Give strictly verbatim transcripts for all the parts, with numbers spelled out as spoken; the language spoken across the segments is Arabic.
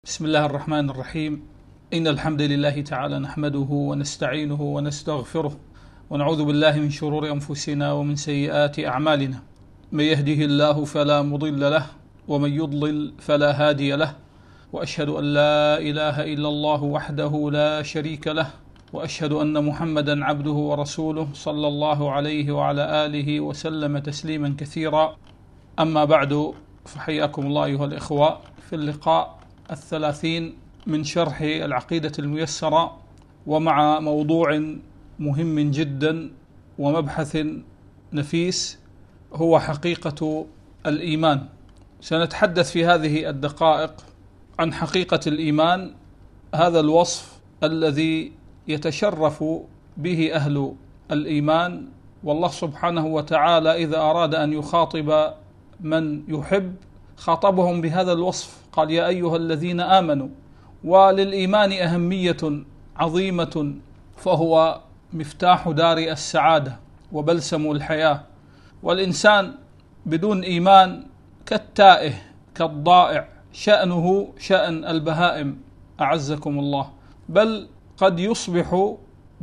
بسم الله الرحمن الرحيم. إن الحمد لله تعالى نحمده ونستعينه ونستغفره ونعوذ بالله من شرور أنفسنا ومن سيئات أعمالنا. من يهده الله فلا مضل له ومن يضلل فلا هادي له، وأشهد أن لا إله إلا الله وحده لا شريك له، وأشهد أن محمدا عبده ورسوله صلى الله عليه وعلى آله وسلم تسليما كثيرا. أما بعد، فحياكم الله أيها الإخوة في اللقاء الثلاثين من شرح العقيدة الميسرة، ومع موضوع مهم جدا ومبحث نفيس هو حقيقة الإيمان. سنتحدث في هذه الدقائق عن حقيقة الإيمان، هذا الوصف الذي يتشرف به أهل الإيمان، والله سبحانه وتعالى إذا أراد أن يخاطب من يحب خاطبهم بهذا الوصف، قال: يا أيها الذين آمنوا. وللإيمان أهمية عظيمة، فهو مفتاح دار السعادة وبلسم الحياة، والإنسان بدون إيمان كالتائه كالضائع، شأنه شأن البهائم أعزكم الله، بل قد يصبح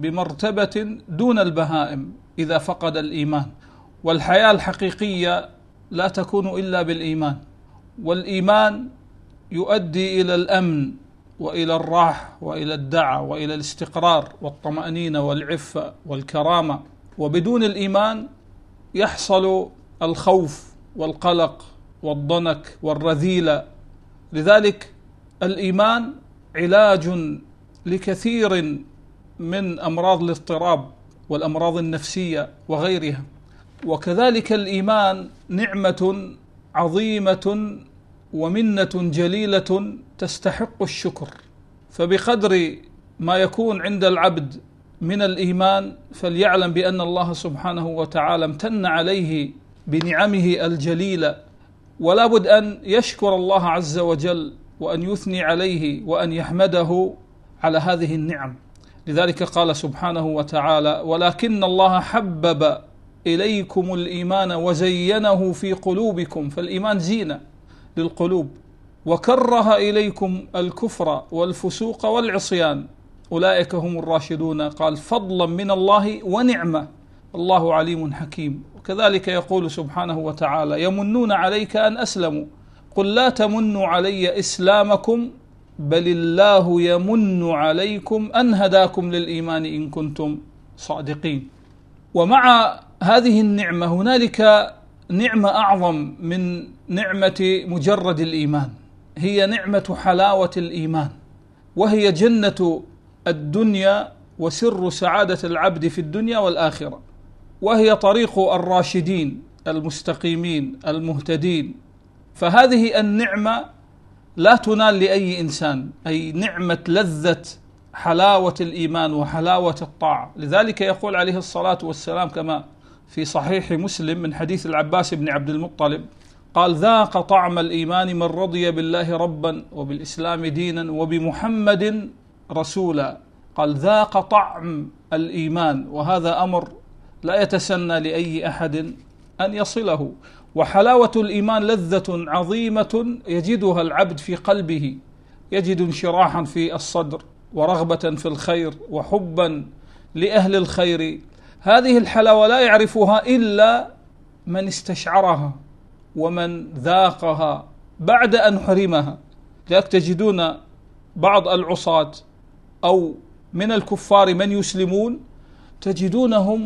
بمرتبة دون البهائم إذا فقد الإيمان. والحياة الحقيقية لا تكون إلا بالإيمان، والإيمان يؤدي إلى الأمن وإلى الراحة وإلى الدعة وإلى الاستقرار والطمأنينة والعفة والكرامة. وبدون الإيمان يحصل الخوف والقلق والضنك والرذيلة. لذلك الإيمان علاج لكثير من أمراض الاضطراب والأمراض النفسية وغيرها. وكذلك الإيمان نعمة عظيمة ومنة جليلة تستحق الشكر، فبقدر ما يكون عند العبد من الإيمان فليعلم بأن الله سبحانه وتعالى امتن عليه بنعمه الجليلة، ولا بد أن يشكر الله عز وجل وأن يثني عليه وأن يحمده على هذه النعم. لذلك قال سبحانه وتعالى: ولكن الله حبب إليكم الإيمان وزينه في قلوبكم، فالإيمان زينة للقلوب، وكره إليكم الكفر والفسوق والعصيان، أولئك هم الراشدون، قال: فضلا من الله ونعمة، الله عليم حكيم. وكذلك يقول سبحانه وتعالى: يمنون عليك أن أسلموا، قل لا تمنوا علي إسلامكم بل الله يمن عليكم أن هداكم للإيمان إن كنتم صادقين. ومع هذه النعمة هنالك نعمة أعظم من نعمة مجرد الإيمان، هي نعمة حلاوة الإيمان، وهي جنة الدنيا وسر سعادة العبد في الدنيا والآخرة، وهي طريق الراشدين المستقيمين المهتدين. فهذه النعمة لا تنال لأي إنسان، أي نعمة لذة حلاوة الإيمان وحلاوة الطاعة. لذلك يقول عليه الصلاة والسلام كما في صحيح مسلم من حديث العباس بن عبد المطلب قال: ذاق طعم الإيمان من رضي بالله ربا وبالإسلام دينا وبمحمد رسولا. قال: ذاق طعم الإيمان، وهذا أمر لا يتسنى لأي أحد أن يصله. وحلاوة الإيمان لذة عظيمة يجدها العبد في قلبه، يجد انشراحا في الصدر ورغبة في الخير وحبا لأهل الخير. هذه الحلاوة لا يعرفها إلا من استشعرها ومن ذاقها بعد أن حرمها. لذلك تجدون بعض العصاة أو من الكفار من يسلمون، تجدونهم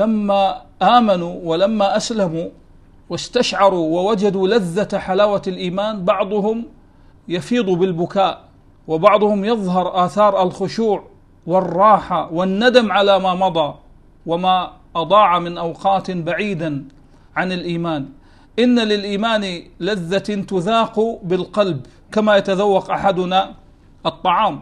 لما آمنوا ولما أسلموا واستشعروا ووجدوا لذة حلاوة الإيمان، بعضهم يفيض بالبكاء، وبعضهم يظهر آثار الخشوع والراحة والندم على ما مضى وما أضاع من أوقات بعيدا عن الإيمان. إن للإيمان لذة تذاق بالقلب كما يتذوق أحدنا الطعام،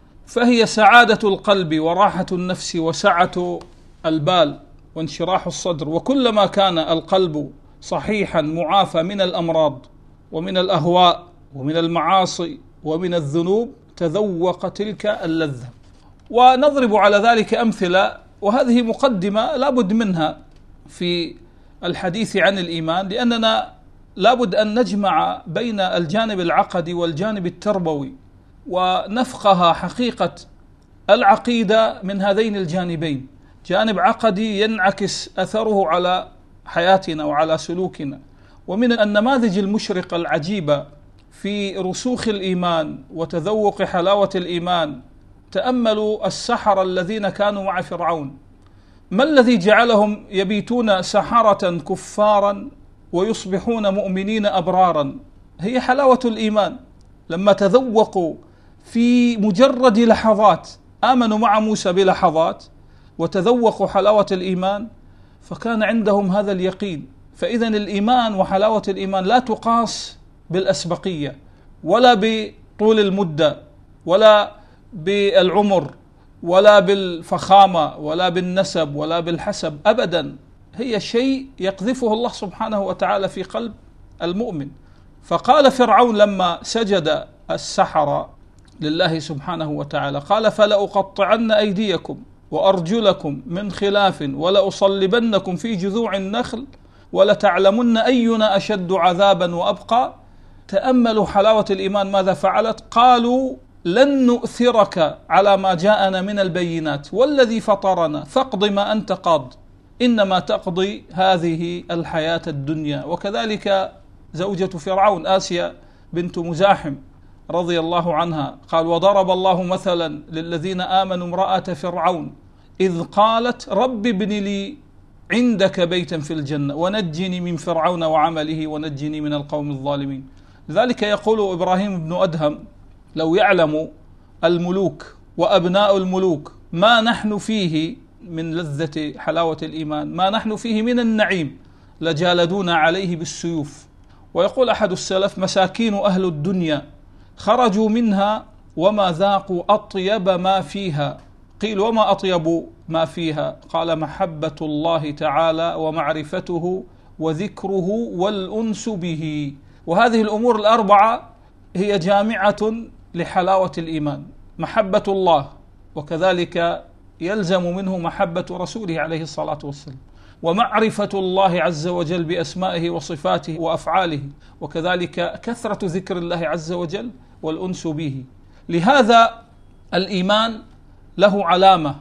فهي سعادة القلب وراحة النفس وسعة البال وانشراح الصدر. وكلما كان القلب صحيحا معافى من الأمراض ومن الأهواء ومن المعاصي ومن الذنوب تذوق تلك اللذة. ونضرب على ذلك أمثلة، وهذه مقدمة لا بد منها في الحديث عن الإيمان، لأننا لا بد أن نجمع بين الجانب العقدي والجانب التربوي. ونفقه حقيقة العقيدة من هذين الجانبين، جانب عقدي ينعكس أثره على حياتنا وعلى سلوكنا. ومن النماذج المشرقة العجيبة في رسوخ الإيمان وتذوق حلاوة الإيمان، تأملوا السحرة الذين كانوا مع فرعون. ما الذي جعلهم يبيتون سحرة كفارا ويصبحون مؤمنين أبرارا؟ هي حلاوة الإيمان. لما تذوقوا في مجرد لحظات، آمنوا مع موسى بلحظات وتذوقوا حلاوة الإيمان، فكان عندهم هذا اليقين. فإذن الإيمان وحلاوة الإيمان لا تقاس بالأسبقية ولا بطول المدة ولا بالعمر ولا بالفخامة ولا بالنسب ولا بالحسب أبدا. هي شيء يقذفه الله سبحانه وتعالى في قلب المؤمن. فقال فرعون لما سجد السحرة لله سبحانه وتعالى، قال فلأقطعن أيديكم وأرجلكم من خلاف ولأصلبنكم في جذوع النخل ولتعلمن أينا أشد عذابا وأبقى. تأملوا حلاوة الإيمان ماذا فعلت؟ قالوا لن نؤثرك على ما جاءنا من البينات والذي فطرنا فاقض ما أنت قاض إنما تقضي هذه الحياة الدنيا. وكذلك زوجة فرعون آسيا بنت مزاحم رضي الله عنها قال وضرب الله مثلا للذين آمنوا امرأة فرعون إذ قالت رب ابن لي عندك بيتا في الجنة ونجني من فرعون وعمله ونجني من القوم الظالمين. لذلك يقول إبراهيم بن أدهم لو يعلم الملوك وأبناء الملوك ما نحن فيه من لذة حلاوة الإيمان، ما نحن فيه من النعيم، لجالدونا عليه بالسيوف. ويقول أحد السلف مساكين أهل الدنيا خرجوا منها وما ذاقوا أطيب ما فيها. قيل وما أطيب ما فيها؟ قال محبة الله تعالى ومعرفته وذكره والأنس به. وهذه الأمور الأربعة هي جامعة لحلاوة الإيمان: محبة الله، وكذلك يلزم منه محبة رسوله عليه الصلاة والسلام، ومعرفة الله عز وجل بأسمائه وصفاته وأفعاله، وكذلك كثرة ذكر الله عز وجل والأنس به. لهذا الإيمان له علامة،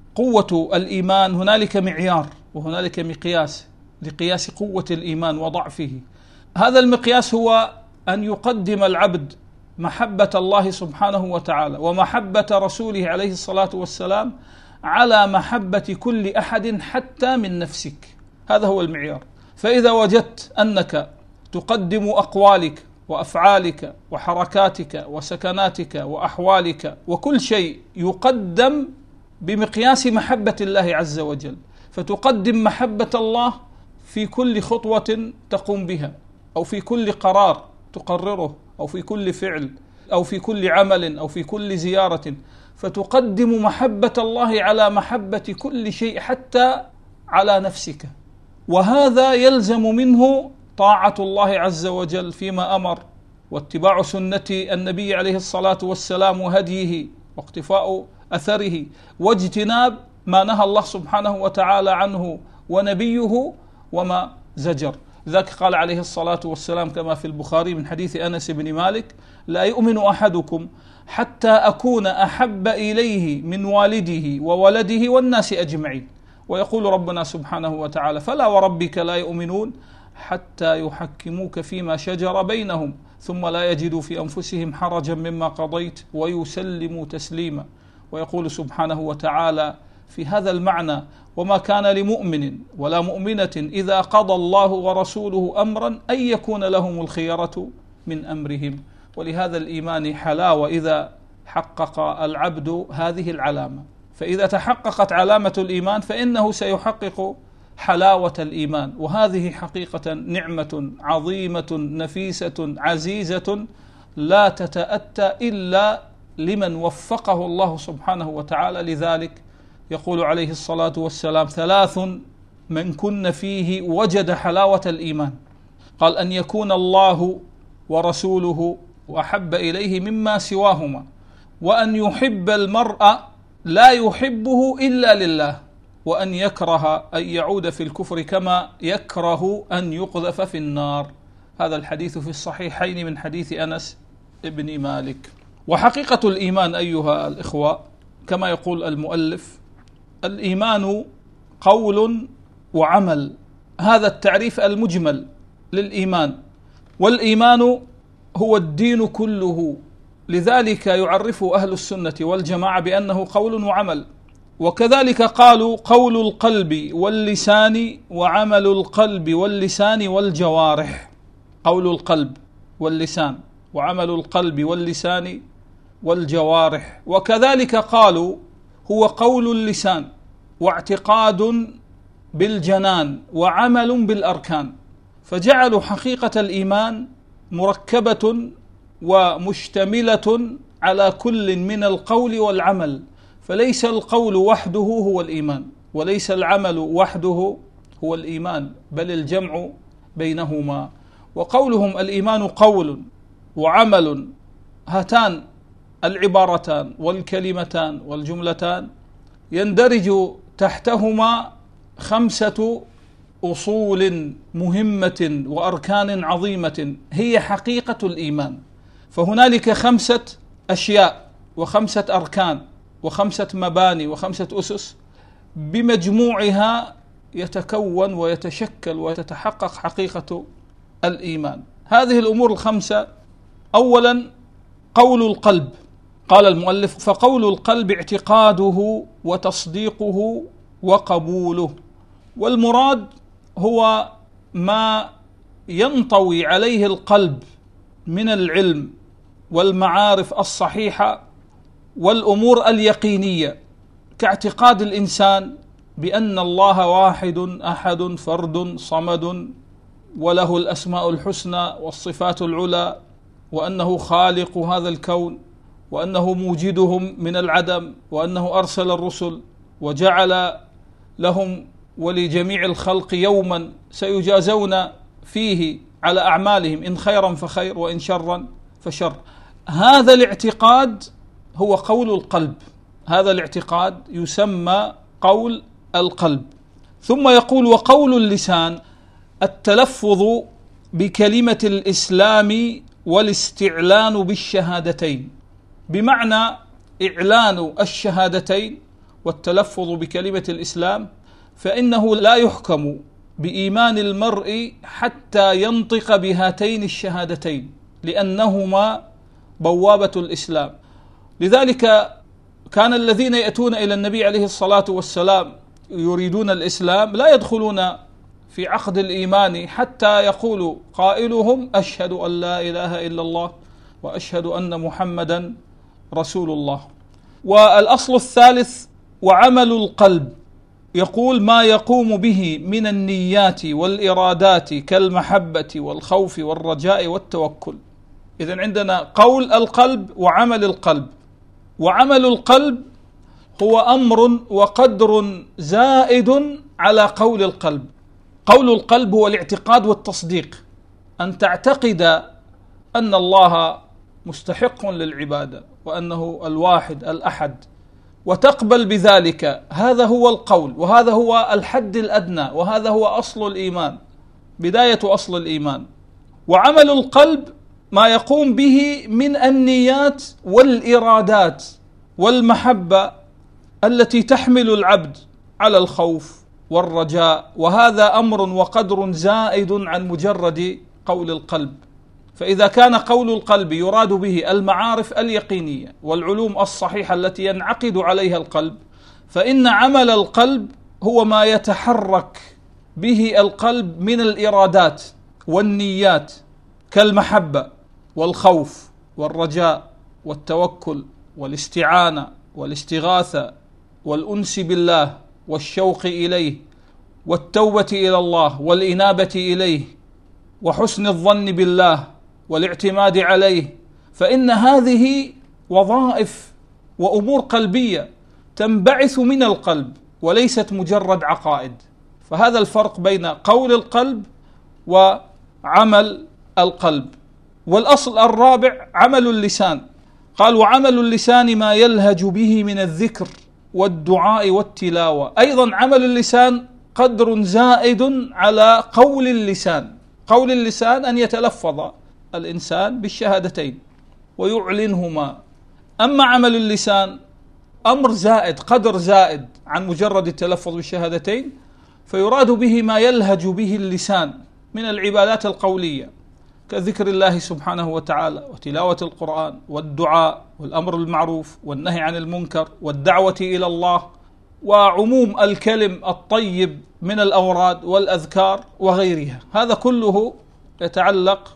قوة الإيمان هنالك معيار وهنالك مقياس لقياس قوة الإيمان وضعفه. هذا المقياس هو أن يقدم العبد محبة الله سبحانه وتعالى ومحبة رسوله عليه الصلاة والسلام على محبة كل أحد حتى من نفسك. هذا هو المعيار. فإذا وجدت أنك تقدم أقوالك وأفعالك وحركاتك وسكناتك وأحوالك وكل شيء يقدم بمقياس محبة الله عز وجل، فتقدم محبة الله في كل خطوة تقوم بها، أو في كل قرار تقرره، أو في كل فعل، أو في كل عمل، أو في كل زيارة، فتقدم محبة الله على محبة كل شيء حتى على نفسك. وهذا يلزم منه طاعة الله عز وجل فيما أمر، واتباع سنة النبي عليه الصلاة والسلام وهديه واقتفاء أثره، واجتناب ما نهى الله سبحانه وتعالى عنه ونبيه وما زجر. ذاك قال عليه الصلاة والسلام كما في البخاري من حديث أنس بن مالك: لا يؤمن أحدكم حتى أكون أحب إليه من والده وولده والناس أجمعين. ويقول ربنا سبحانه وتعالى: فلا وربك لا يؤمنون حتى يحكموك فيما شجر بينهم ثم لا يجدوا في أنفسهم حرجا مما قضيت ويسلموا تسليما. ويقول سبحانه وتعالى في هذا المعنى: وما كان لمؤمن ولا مؤمنة إذا قضى الله ورسوله أمرا أن يكون لهم الخيرة من أمرهم. ولهذا الإيمان حلاوة إذا حقق العبد هذه العلامة. فإذا تحققت علامة الإيمان فإنه سيحقق حلاوة الإيمان. وهذه حقيقة نعمة عظيمة نفيسة عزيزة لا تتأتى إلا لمن وفقه الله سبحانه وتعالى. لذلك يقول عليه الصلاة والسلام: ثلاث من كن فيه وجد حلاوة الإيمان. قال: أن يكون الله ورسوله وأحب إليه مما سواهما، وأن يحب المرء لا يحبه إلا لله، وأن يكره أن يعود في الكفر كما يكره أن يقذف في النار. هذا الحديث في الصحيحين من حديث أنس بن مالك. وحقيقة الإيمان أيها الإخوة كما يقول المؤلف: الإيمان قول وعمل. هذا التعريف المجمل للإيمان، والإيمان هو الدين كله. لذلك يعرف أهل السنة والجماعة بأنه قول وعمل. وكذلك قالوا: قول القلب واللسان وعمل القلب واللسان والجوارح. قول القلب واللسان وعمل القلب واللسان والجوارح. وكذلك قالوا: هو قول اللسان واعتقاد بالجنان وعمل بالأركان. فجعلوا حقيقة الإيمان مركبة ومشتملة على كل من القول والعمل، فليس القول وحده هو الإيمان، وليس العمل وحده هو الإيمان، بل الجمع بينهما. وقولهم الإيمان قول وعمل، هاتان العبارتان والكلمتان والجملتان يندرج تحتهما خمسة أصول مهمة وأركان عظيمة هي حقيقة الإيمان. فهنالك خمسة أشياء وخمسة أركان وخمسة مباني وخمسة أسس بمجموعها يتكون ويتشكل وتتحقق حقيقة الإيمان. هذه الأمور الخمسة: أولا قول القلب. قال المؤلف: فقول القلب اعتقاده وتصديقه وقبوله. والمراد هو ما ينطوي عليه القلب من العلم والمعارف الصحيحة والأمور اليقينية، كاعتقاد الإنسان بأن الله واحد أحد فرد صمد وله الأسماء الحسنى والصفات العلى، وأنه خالق هذا الكون، وأنه موجدهم من العدم، وأنه أرسل الرسل وجعل لهم ولجميع الخلق يوما سيجازون فيه على أعمالهم، إن خيرا فخير وإن شرا فشر. هذا الاعتقاد هو قول القلب، هذا الاعتقاد يسمى قول القلب. ثم يقول: وقول اللسان التلفظ بكلمة الإسلام والاستعلان بالشهادتين، بمعنى إعلان الشهادتين والتلفظ بكلمة الإسلام، فإنه لا يحكم بإيمان المرء حتى ينطق بهاتين الشهادتين، لأنهما بوابة الإسلام. لذلك كان الذين يأتون إلى النبي عليه الصلاة والسلام يريدون الإسلام لا يدخلون في عقد الإيمان حتى يقول قائلهم: أشهد أن لا إله إلا الله وأشهد أن محمدا رسول الله. والأصل الثالث: وعمل القلب. يقول: ما يقوم به من النيات والإرادات كالمحبة والخوف والرجاء والتوكل. إذن عندنا قول القلب وعمل القلب. وعمل القلب هو أمر وقدر زائد على قول القلب. قول القلب هو الاعتقاد والتصديق، أن تعتقد أن الله مستحق للعبادة وأنه الواحد الأحد وتقبل بذلك. هذا هو القول، وهذا هو الحد الأدنى، وهذا هو أصل الإيمان، بداية أصل الإيمان. وعمل القلب ما يقوم به من النيات والإرادات والمحبة التي تحمل العبد على الخوف والرجاء، وهذا أمر وقدر زائد عن مجرد قول القلب. فإذا كان قول القلب يراد به المعارف اليقينية والعلوم الصحيحة التي ينعقد عليها القلب، فإن عمل القلب هو ما يتحرك به القلب من الإرادات والنيات كالمحبة والخوف والرجاء والتوكل والاستعانة والاستغاثة والأنس بالله والشوق إليه والتوبة إلى الله والإنابة إليه وحسن الظن بالله والاعتماد عليه. فإن هذه وظائف وأمور قلبية تنبعث من القلب وليست مجرد عقائد. فهذا الفرق بين قول القلب وعمل القلب. والأصل الرابع عمل اللسان. قال: وعمل اللسان ما يلهج به من الذكر والدعاء والتلاوة. أيضا عمل اللسان قدر زائد على قول اللسان. قول اللسان أن يتلفظ الإنسان بالشهادتين ويعلنهما أما عمل اللسان أمر زائد، قدر زائد عن مجرد التلفظ بالشهادتين، فيراد به ما يلهج به اللسان من العبادات القولية كذكر الله سبحانه وتعالى وتلاوة القرآن والدعاء والأمر بالمعروف والنهي عن المنكر والدعوة إلى الله وعموم الكلم الطيب من الأوراد والأذكار وغيرها. هذا كله يتعلق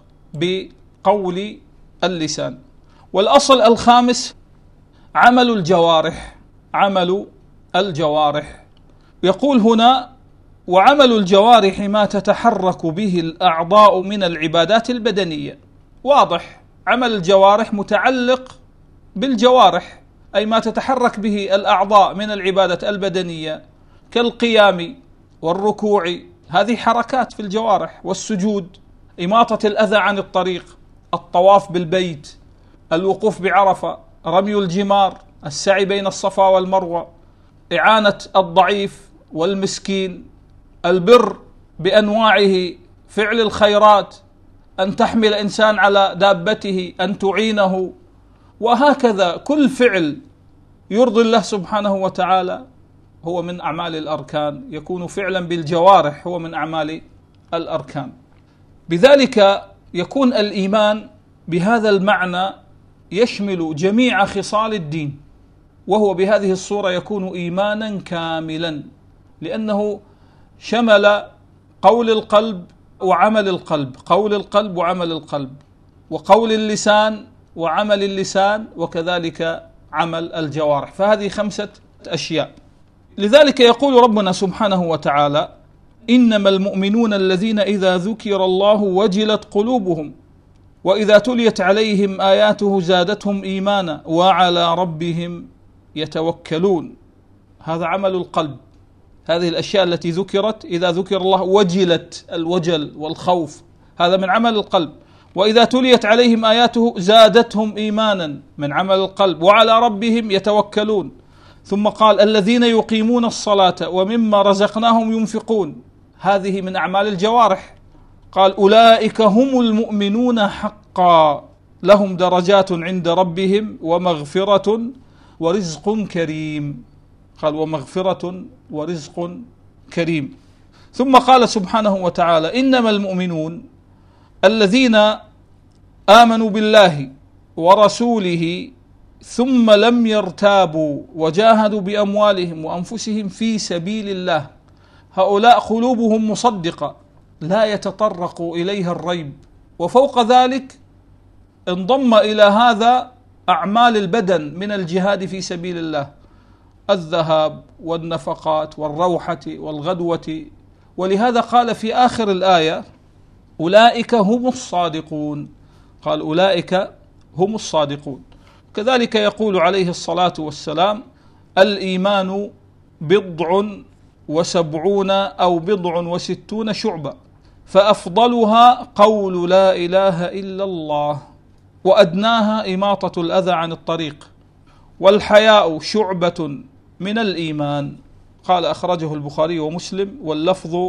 بقول اللسان. والأصل الخامس عمل الجوارح. عمل الجوارح يقول هنا: وعمل الجوارح ما تتحرك به الأعضاء من العبادات البدنية. واضح، عمل الجوارح متعلق بالجوارح، أي ما تتحرك به الأعضاء من العبادة البدنية كالقيام والركوع، هذه حركات في الجوارح، والسجود، إماطة الأذى عن الطريق، الطواف بالبيت، الوقوف بعرفة، رمي الجمار، السعي بين الصفا والمروة، إعانة الضعيف والمسكين، البر بأنواعه، فعل الخيرات، أن تحمل إنسان على دابته، أن تعينه، وهكذا كل فعل يرضي الله سبحانه وتعالى هو من أعمال الأركان، يكون فعلا بالجوارح هو من أعمال الأركان. بذلك يكون الإيمان بهذا المعنى يشمل جميع خصال الدين، وهو بهذه الصورة يكون إيمانا كاملا، لأنه شمل قول القلب وعمل القلب، قول القلب وعمل القلب، وقول اللسان وعمل اللسان، وكذلك عمل الجوارح. فهذه خمسة أشياء. لذلك يقول ربنا سبحانه وتعالى: إنما المؤمنون الذين إذا ذكر الله وجلت قلوبهم وإذا تليت عليهم آياته زادتهم إيمانا وعلى ربهم يتوكلون. هذا عمل القلب. هذه الأشياء التي ذكرت، إذا ذكر الله وجلت، الوجل والخوف، هذا من عمل القلب. وإذا تليت عليهم آياته زادتهم إيمانا، من عمل القلب. وعلى ربهم يتوكلون. ثم قال: الذين يقيمون الصلاة ومما رزقناهم ينفقون، هذه من أعمال الجوارح. قال: أولئك هم المؤمنون حقا لهم درجات عند ربهم ومغفرة ورزق كريم. قال: ومغفرة ورزق كريم. ثم قال سبحانه وتعالى: إنما المؤمنون الذين آمنوا بالله ورسوله ثم لم يرتابوا وجاهدوا بأموالهم وأنفسهم في سبيل الله، هؤلاء قلوبهم مصدقة لا يتطرق إليها الريب. وفوق ذلك انضم إلى هذا أعمال البدن من الجهاد في سبيل الله، الذهاب والنفقات والروحة والغدوة. ولهذا قال في آخر الآية: أولئك هم الصادقون. قال: أولئك هم الصادقون. كذلك يقول عليه الصلاة والسلام: الإيمان بضع وسبعون أو بضع وستون شعبة، فأفضلها قول لا إله إلا الله، وأدناها إماطة الأذى عن الطريق، والحياء شعبة من الإيمان. قال: أخرجه البخاري ومسلم، واللفظ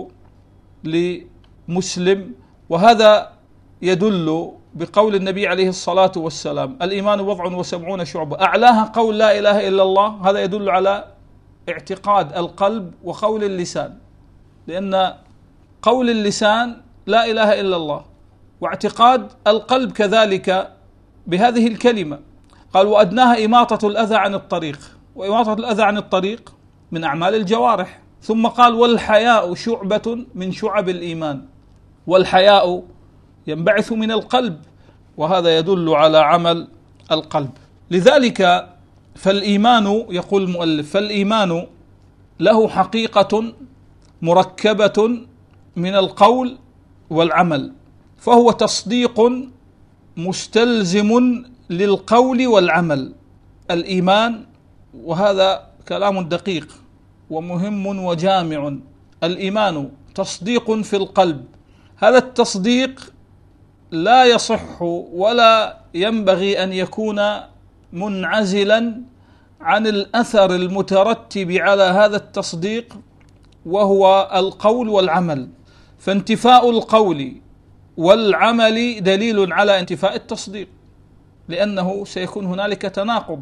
لمسلم. وهذا يدل بقول النبي عليه الصلاة والسلام: الإيمان بضع وسبعون شعبة، أعلاها قول لا إله إلا الله. هذا يدل على اعتقاد القلب وقول اللسان، لأن قول اللسان لا إله إلا الله، واعتقاد القلب كذلك بهذه الكلمة. قال: وأدناها إماطة الأذى عن الطريق، وإماطة الأذى عن الطريق من أعمال الجوارح. ثم قال: والحياء شعبة من شعب الإيمان، والحياء ينبعث من القلب، وهذا يدل على عمل القلب. لذلك فالإيمان، يقول المؤلف، فالإيمان له حقيقة مركبة من القول والعمل، فهو تصديق مستلزم للقول والعمل. الإيمان، وهذا كلام دقيق ومهم وجامع، الإيمان تصديق في القلب. هذا التصديق لا يصح ولا ينبغي أن يكون منعزلا عن الأثر المترتب على هذا التصديق، وهو القول والعمل. فانتفاء القول والعمل دليل على انتفاء التصديق. لأنه سيكون هنالك تناقض،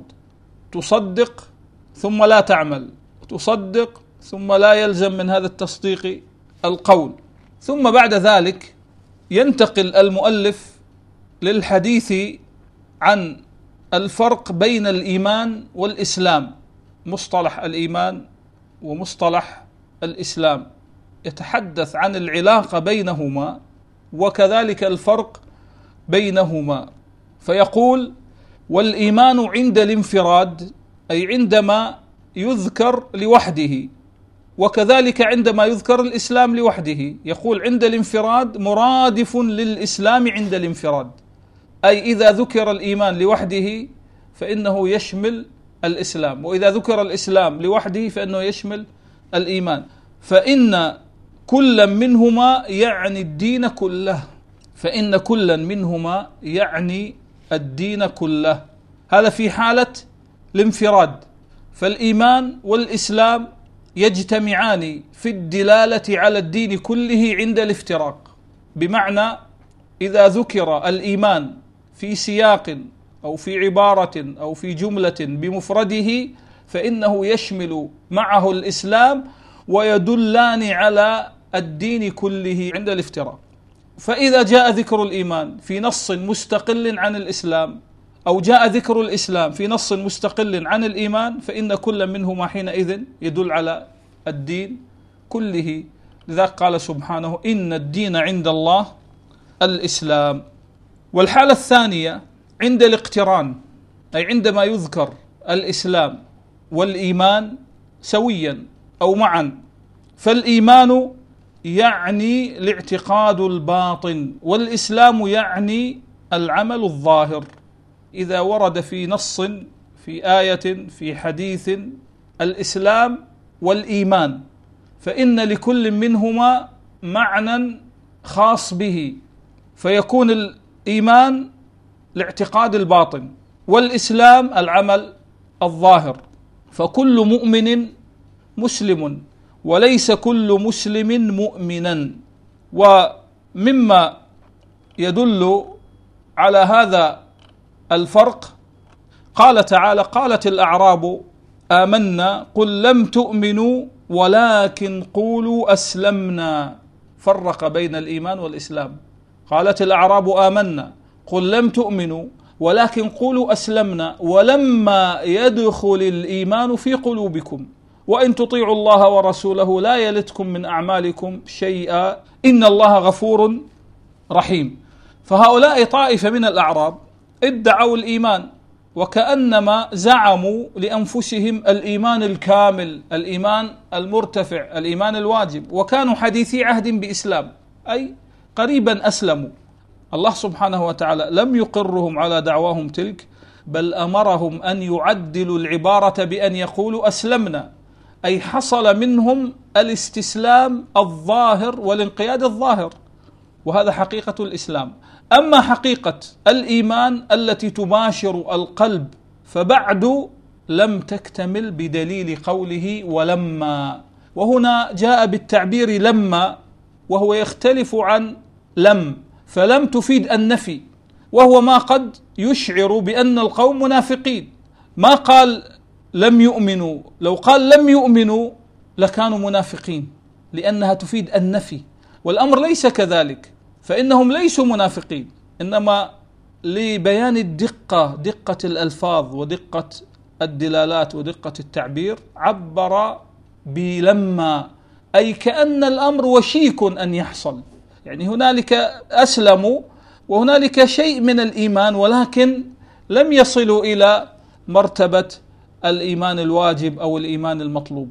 تصدق ثم لا تعمل، تصدق ثم لا يلزم من هذا التصديق القول. ثم بعد ذلك ينتقل المؤلف للحديث عن الفرق بين الإيمان والإسلام، مصطلح الإيمان ومصطلح الإسلام، يتحدث عن العلاقة بينهما وكذلك الفرق بينهما. فيقول: والإيمان عند الانفراد، أي عندما يذكر لوحده، وكذلك عندما يذكر الإسلام لوحده. يقول عند الانفراد مرادف للإسلام عند الانفراد، أي إذا ذكر الإيمان لوحده فإنه يشمل الإسلام، وإذا ذكر الإسلام لوحده فإنه يشمل الإيمان. فإن كلا منهما يعني الدين كله، فإن كلا منهما يعني الدين كله. هذا في حالة الانفراد. فالإيمان والإسلام يجتمعان في الدلالة على الدين كله عند الافتراق، بمعنى إذا ذكر الإيمان في سياق أو في عبارة أو في جملة بمفرده فإنه يشمل معه الإسلام ويدلان على الدين كله عند الافتراق. فإذا جاء ذكر الإيمان في نص مستقل عن الإسلام، أو جاء ذكر الإسلام في نص مستقل عن الإيمان، فإن كل منهما حينئذ يدل على الدين كله. لذلك قال سبحانه: إن الدين عند الله الإسلام. والحالة الثانية عند الاقتران، أي عندما يذكر الإسلام والإيمان سويا أو معا. فالإيمان يعني الاعتقاد الباطن، والإسلام يعني العمل الظاهر. إذا ورد في نص، في آية، في حديث الإسلام والإيمان، فإن لكل منهما معنى خاص به، فيكون الإيمان الاعتقاد الباطن والإسلام العمل الظاهر. فكل مؤمن مسلم وليس كل مسلم مؤمنا. ومما يدل على هذا الفرق قال تعالى: قالت الأعراب آمنا قل لم تؤمنوا ولكن قولوا أسلمنا. فرق بين الإيمان والإسلام. قالت الأعراب آمنا قل لم تؤمنوا ولكن قولوا أسلمنا ولما يدخل الإيمان في قلوبكم وإن تطيعوا الله ورسوله لا يلتكم من أعمالكم شيئا إن الله غفور رحيم. فهؤلاء طائفة من الأعراب ادعوا الإيمان، وكأنما زعموا لأنفسهم الإيمان الكامل، الإيمان المرتفع، الإيمان الواجب، وكانوا حديثي عهد بإسلام، أي قريبا أسلموا. الله سبحانه وتعالى لم يقرهم على دعواهم تلك، بل أمرهم أن يعدلوا العبارة بأن يقولوا أسلمنا، أي حصل منهم الاستسلام الظاهر والانقياد الظاهر، وهذا حقيقة الإسلام. أما حقيقة الإيمان التي تباشر القلب فبعد لم تكتمل بدليل قوله ولما. وهنا جاء بالتعبير لما، وهو يختلف عن لم، فلم تفيد النفي، وهو ما قد يشعر بأن القوم منافقين. ما قال لم يؤمنوا، لو قال لم يؤمنوا لكانوا منافقين، لأنها تفيد النفي، والأمر ليس كذلك، فإنهم ليسوا منافقين، إنما لبيان الدقة، دقة الألفاظ ودقة الدلالات ودقة التعبير، عبر بلما، أي كأن الأمر وشيك أن يحصل. يعني هنالك أسلموا وهنالك شيء من الإيمان، ولكن لم يصلوا إلى مرتبة الإيمان الواجب أو الإيمان المطلوب.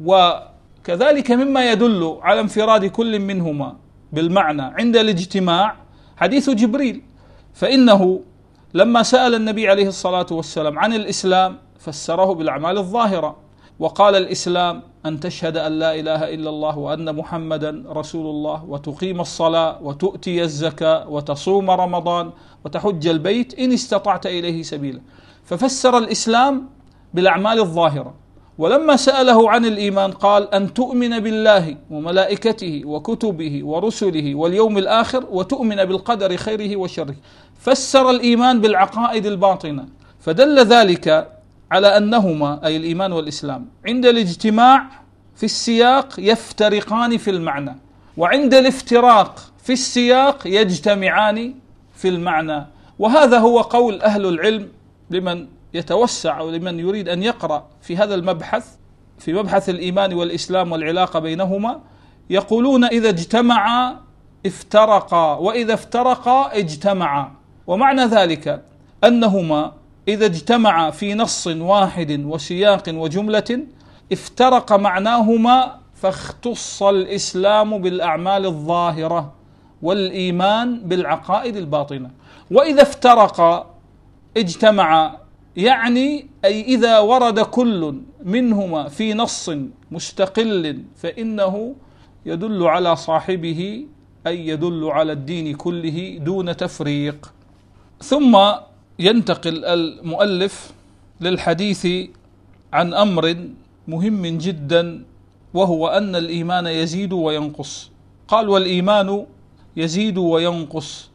وكذلك مما يدل على انفراد كل منهما بالمعنى عند الاجتماع حديث جبريل، فإنه لما سأل النبي عليه الصلاة والسلام عن الإسلام فسره بالأعمال الظاهرة، وقال الإسلام أن تشهد أن لا إله إلا الله وأن محمدا رسول الله وتقيم الصلاة وتؤتي الزكاة وتصوم رمضان وتحج البيت إن استطعت إليه سبيلا. ففسر الإسلام بالأعمال الظاهرة، ولما سأله عن الإيمان قال أن تؤمن بالله وملائكته وكتبه ورسله واليوم الآخر وتؤمن بالقدر خيره وشره. فسر الإيمان بالعقائد الباطنة، فدل ذلك على أنهما أي الإيمان والإسلام عند الاجتماع في السياق يفترقان في المعنى، وعند الافتراق في السياق يجتمعان في المعنى. وهذا هو قول أهل العلم لمن يتوسع أو لمن يريد أن يقرأ في هذا المبحث، في مبحث الإيمان والإسلام والعلاقة بينهما. يقولون إذا اجتمعا افترقا، وإذا افترقا اجتمعا. ومعنى ذلك أنهما إذا اجتمعا في نص واحد وسياق وجملة افترق معناهما، فاختص الإسلام بالأعمال الظاهرة والإيمان بالعقائد الباطنة. وإذا افترقا اجتمعا، يعني أي إذا ورد كل منهما في نص مستقل فإنه يدل على صاحبه، أي يدل على الدين كله دون تفريق. ثم ينتقل المؤلف للحديث عن أمر مهم جدا، وهو أن الإيمان يزيد وينقص. قال والإيمان يزيد وينقص،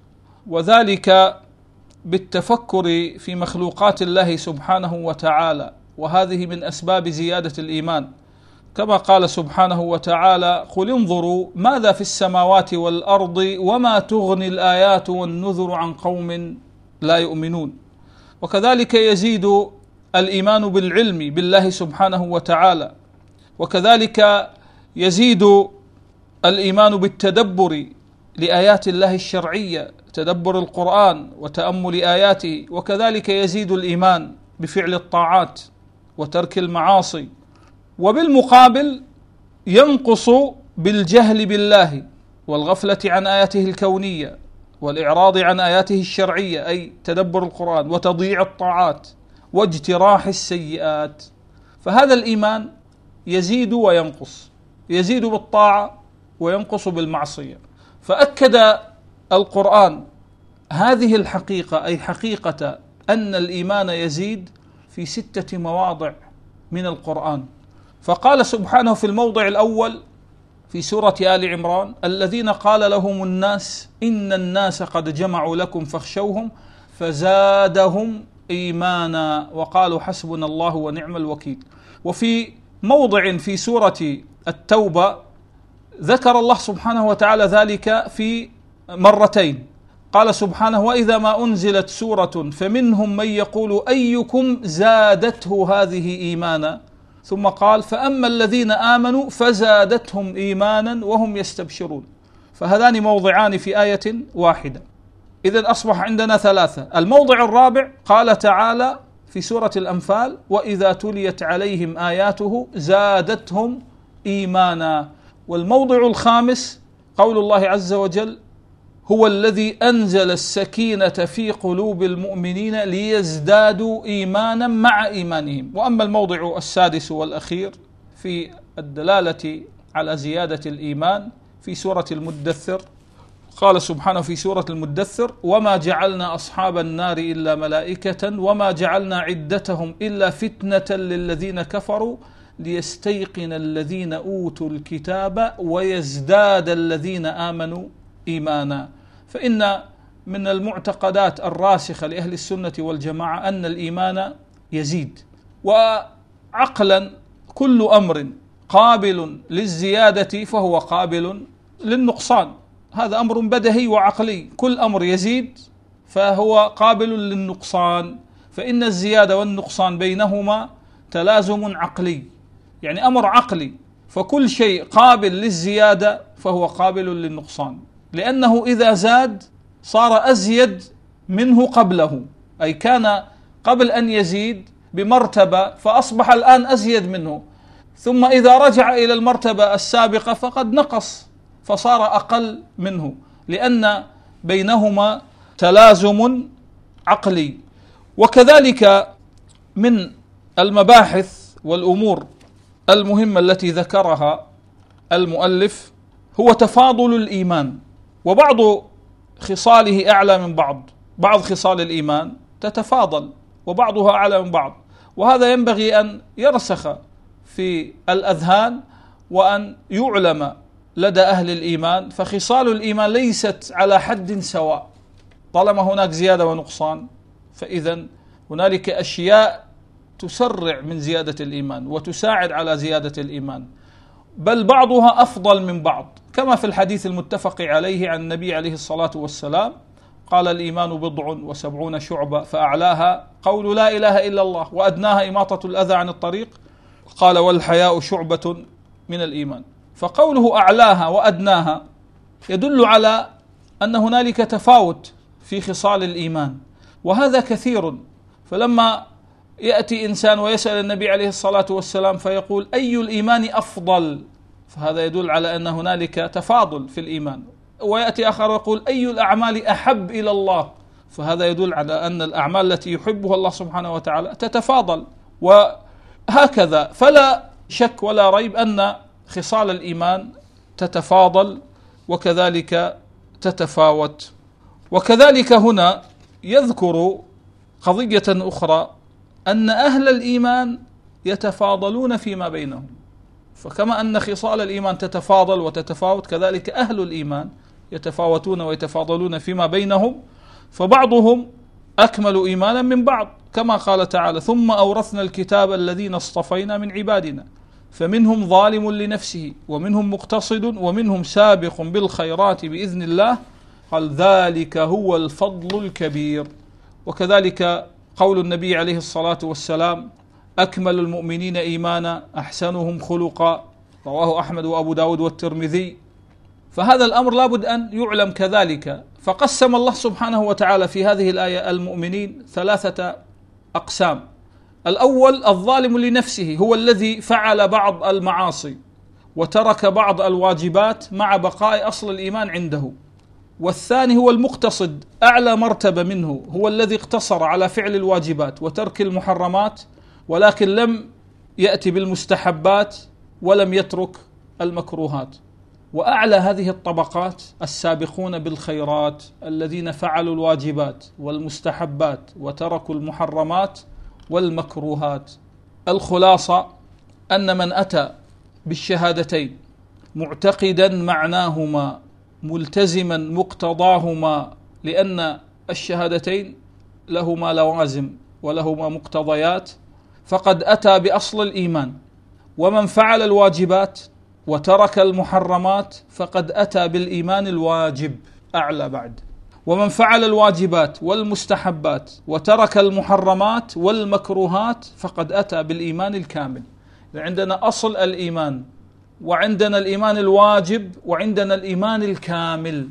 وذلك بالتفكر في مخلوقات الله سبحانه وتعالى، وهذه من أسباب زيادة الإيمان، كما قال سبحانه وتعالى قل انظروا ماذا في السماوات والأرض وما تغني الآيات والنذر عن قوم لا يؤمنون. وكذلك يزيد الإيمان بالعلم بالله سبحانه وتعالى، وكذلك يزيد الإيمان بالتدبر لآيات الله الشرعية، تدبر القرآن وتأمل آياته. وكذلك يزيد الإيمان بفعل الطاعات وترك المعاصي. وبالمقابل ينقص بالجهل بالله والغفلة عن آياته الكونية والإعراض عن آياته الشرعية، أي تدبر القرآن وتضييع الطاعات واجتراح السيئات. فهذا الإيمان يزيد وينقص، يزيد بالطاعة وينقص بالمعصية. فأكد القرآن هذه الحقيقة، أي حقيقة أن الإيمان يزيد، في ستة مواضع من القرآن. فقال سبحانه في الموضع الأول في سورة آل عمران الذين قال لهم الناس إن الناس قد جمعوا لكم فاخشوهم فزادهم إيمانا وقالوا حسبنا الله ونعم الوكيل. وفي موضع في سورة التوبة ذكر الله سبحانه وتعالى ذلك في مرتين. قال سبحانه وإذا ما أنزلت سورة فمنهم من يقول أيكم زادته هذه إيمانا، ثم قال فأما الذين آمنوا فزادتهم إيمانا وهم يستبشرون. فهذان موضعان في آية واحدة، إذن أصبح عندنا ثلاثة. الموضع الرابع قال تعالى في سورة الأنفال وإذا تليت عليهم آياته زادتهم إيمانا. والموضع الخامس قول الله عز وجل هو الذي أنزل السكينة في قلوب المؤمنين ليزدادوا إيمانا مع إيمانهم. وأما الموضع السادس والأخير في الدلالة على زيادة الإيمان في سورة المدثر، قال سبحانه في سورة المدثر وما جعلنا أصحاب النار إلا ملائكة وما جعلنا عدتهم إلا فتنة للذين كفروا ليستيقن الذين أوتوا الكتاب ويزداد الذين آمنوا إيمانا. فإن من المعتقدات الراسخة لأهل السنة والجماعة أن الإيمان يزيد. وعقلا كل أمر قابل للزيادة فهو قابل للنقصان، هذا أمر بديهي وعقلي، كل أمر يزيد فهو قابل للنقصان. فإن الزيادة والنقصان بينهما تلازم عقلي، يعني أمر عقلي، فكل شيء قابل للزيادة فهو قابل للنقصان، لأنه إذا زاد صار أزيد منه قبله، أي كان قبل أن يزيد بمرتبة فأصبح الآن أزيد منه، ثم إذا رجع إلى المرتبة السابقة فقد نقص فصار أقل منه، لأن بينهما تلازم عقلي. وكذلك من المباحث والأمور المهمة التي ذكرها المؤلف هو تفاضل الإيمان، وبعض خصاله أعلى من بعض، بعض خصال الإيمان تتفاضل وبعضها أعلى من بعض، وهذا ينبغي أن يرسخ في الأذهان وأن يعلم لدى أهل الإيمان. فخصال الإيمان ليست على حد سواء، طالما هناك زيادة ونقصان فإذا هنالك أشياء تسرع من زيادة الإيمان وتساعد على زيادة الإيمان، بل بعضها أفضل من بعض، كما في الحديث المتفق عليه عن النبي عليه الصلاة والسلام قال: الإيمان بضع وسبعون شعبة، فأعلاها قول لا إله إلا الله، وأدناها إماطة الأذى عن الطريق، قال: والحياء شعبة من الإيمان. فقوله أعلاها وأدناها يدل على أن هنالك تفاوت في خصال الإيمان، وهذا كثير. فلما يأتي إنسان ويسأل النبي عليه الصلاة والسلام فيقول: أي الإيمان أفضل؟ فهذا يدل على أن هنالك تفاضل في الإيمان. ويأتي آخر ويقول: أي الأعمال أحب إلى الله؟ فهذا يدل على أن الأعمال التي يحبها الله سبحانه وتعالى تتفاضل، وهكذا. فلا شك ولا ريب أن خصال الإيمان تتفاضل وكذلك تتفاوت. وكذلك هنا يذكر قضية أخرى، أن أهل الإيمان يتفاضلون فيما بينهم. فكما أن خصال الإيمان تتفاضل وتتفاوت، كذلك أهل الإيمان يتفاوتون ويتفاضلون فيما بينهم، فبعضهم أكمل إيمانا من بعض، كما قال تعالى: ثم أورثنا الكتاب الذين اصطفينا من عبادنا فمنهم ظالم لنفسه ومنهم مقتصد ومنهم سابق بالخيرات بإذن الله، قال: ذلك هو الفضل الكبير. وكذلك قول النبي عليه الصلاة والسلام: أكمل المؤمنين إيمانا أحسنهم خلقا، رواه أحمد وأبو داود والترمذي. فهذا الأمر لابد أن يعلم كذلك. فقسم الله سبحانه وتعالى في هذه الآية المؤمنين ثلاثة أقسام. الأول الظالم لنفسه، هو الذي فعل بعض المعاصي وترك بعض الواجبات مع بقاء أصل الإيمان عنده. والثاني هو المقتصد، أعلى مرتبة منه، هو الذي اقتصر على فعل الواجبات وترك المحرمات، ولكن لم يأتي بالمستحبات ولم يترك المكروهات. وأعلى هذه الطبقات السابقون بالخيرات، الذين فعلوا الواجبات والمستحبات وتركوا المحرمات والمكروهات. الخلاصة أن من أتى بالشهادتين معتقدا معناهما ملتزما مقتضاهما، لأن الشهادتين لهما لوازم ولهما مقتضيات، فقد أتى بأصل الإيمان. ومن فعل الواجبات وترك المحرمات فقد أتى بالإيمان الواجب أعلى بعد. ومن فعل الواجبات والمستحبات وترك المحرمات والمكروهات فقد أتى بالإيمان الكامل. عندنا أصل الإيمان، وعندنا الإيمان الواجب، وعندنا الإيمان الكامل.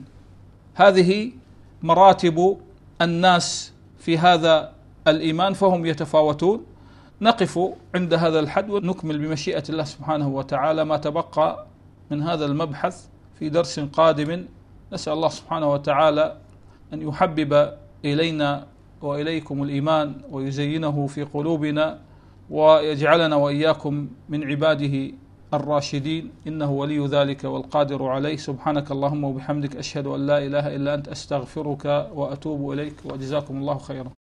هذه مراتب الناس في هذا الإيمان، فهم يتفاوتون. نقف عند هذا الحد ونكمل بمشيئة الله سبحانه وتعالى ما تبقى من هذا المبحث في درس قادم. نسأل الله سبحانه وتعالى أن يحبب إلينا وإليكم الإيمان ويزينه في قلوبنا، ويجعلنا وإياكم من عباده الراشدين، إنه ولي ذلك والقادر عليه. سبحانك اللهم وبحمدك، أشهد أن لا إله إلا أنت، أستغفرك وأتوب إليك، وجزاكم الله خيرا.